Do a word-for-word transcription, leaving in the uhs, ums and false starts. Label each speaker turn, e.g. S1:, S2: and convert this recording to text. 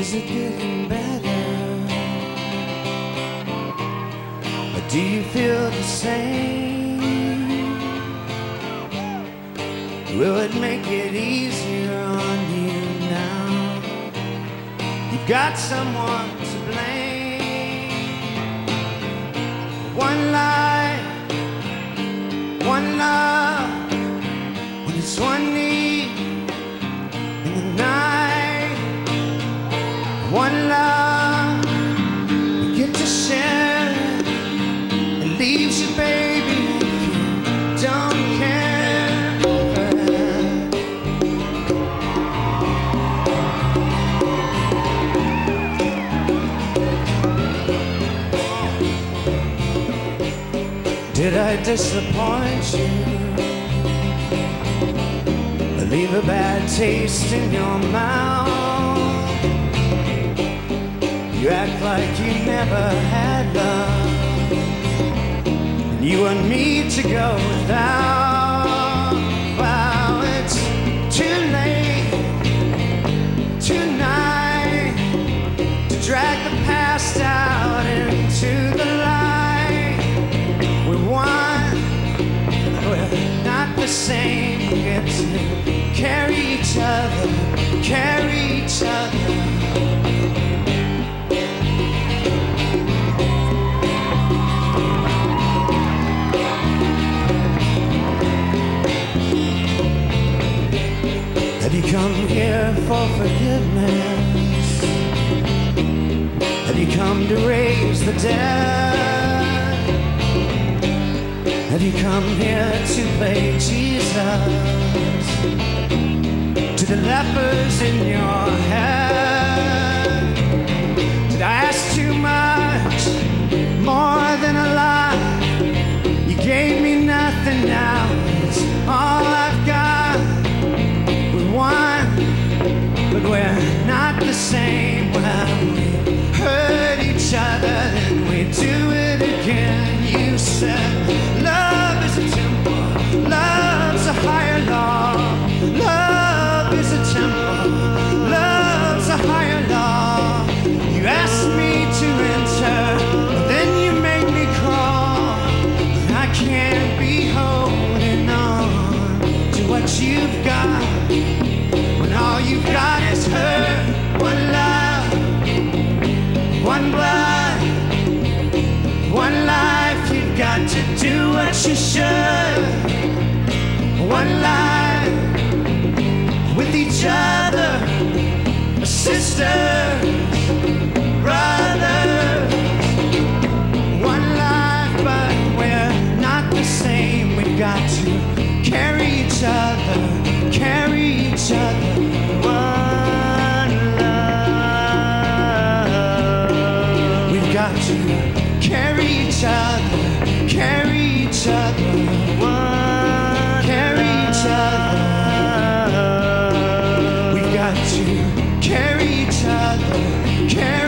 S1: Is it getting better? Or do you feel the same? Will it make it easier on you now? You've got someone to blame. One life, one love, when it's one need in the night. One love, you get to share it. It leaves you, baby, if you don't care for it. Did I disappoint you? Or leave a bad taste in your mouth? You act like you never had love, and you want me to go without. Well, it's too late tonight to drag the past out into the light. We're one, we're not the same. We get to carry each other, carry each other. Have you come here for forgiveness? Have you come to raise the dead? Have you come here to play Jesus to the lepers in your head? Did I ask too much, more than a lot? You gave me nothing, now it's all I've got. One, but we're not the same. Well, we hurt each other, then we do it again. You said love is a temple, love's a higher law. Love is a temple, love's a higher law. You asked me to enter, but then you made me crawl. I can't be holding on to what you've got. All you've got is her, one love, one blood, one life. You've got to do what you should. One life with each other, sisters, brothers. One life, but we're not the same. We've got to carry each other, carry each other. One love. We've got to carry each other, carry each other. One, carry each other. We've got to carry each other, carry.